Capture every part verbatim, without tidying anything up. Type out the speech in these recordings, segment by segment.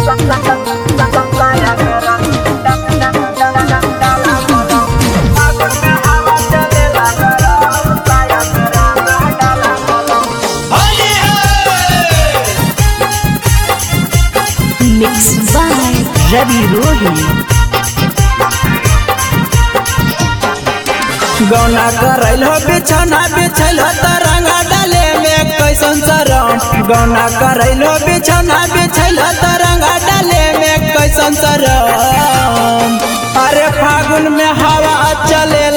Mixed by Ravi Rohi. गौना करैल हो बिछौना बिछैल हो तरंगा डाले में कैसन शरम। गौना करैल हो बिछौना बिछैल हो तरंगा डाले में कैसन शरम। अरे फागुन में हवा चले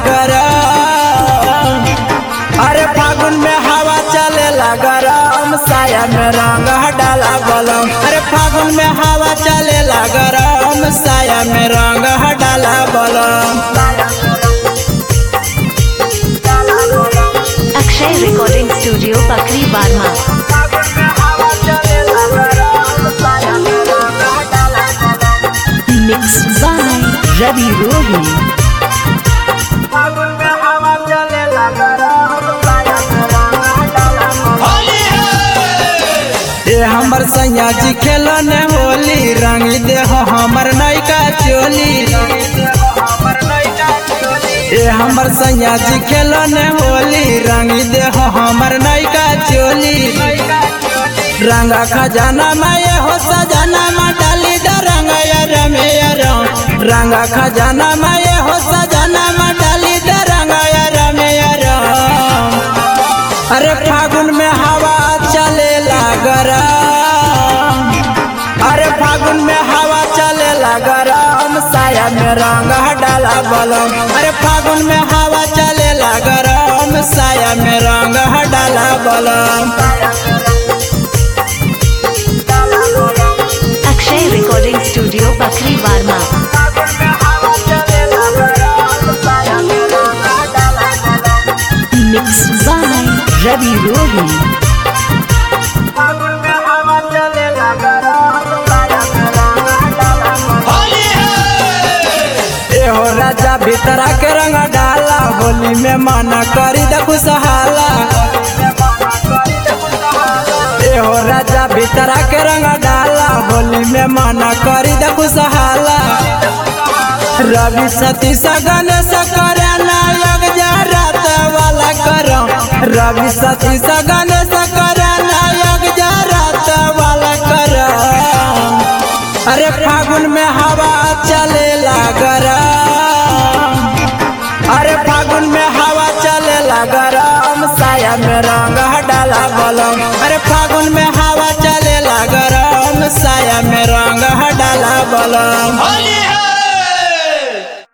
गरम। अरे फागुन में हवा चले गरम साया में रंग डाला बलम। अरे फागुन में हवा चले गरम साया में रंग डाला बलम। Akshay Recording Studio, Pakri Barma. Mixed by Ravi Rohi. ए हमर सैया जी खेलन होली रंग दे हो हमर नैका चोली। ए हमर सैया जी खेलन होली रंग दे हो हमर नैका चोली। रंगा खजाना माये हो सजाना मा डाली द रंग रमे रंगा खजाना माये हो सजाना मा डाली द रंग रमे। अरे फागुन में हवा चले गरम। अरे फागुन में हवा चले गरम साया में रंग डाला बलम। अरे फागुन में हवा चले गरम साया में रंग डाला बलम। Akshay Recording Studio, Pakri Barma. Mixed by Ravi Rohi. एहो राजा भीतरा के रंग डाला होली में मना करी द खुशहाला। एहो राजा भीतरा के रंग डाला होली में मना करी द खुशहाला। रवि सती सगन सकरे नायक जा रात वाला करम। रवि सती सगन सकरे नायक जा रात वाला करम। अरे फागुन में हवा चले गरम। अरे फागुन में हवा चले गरम साया में रंग डाला बलम। अरे फागुन में हवा चले गरम साया में रंग डाला बलम।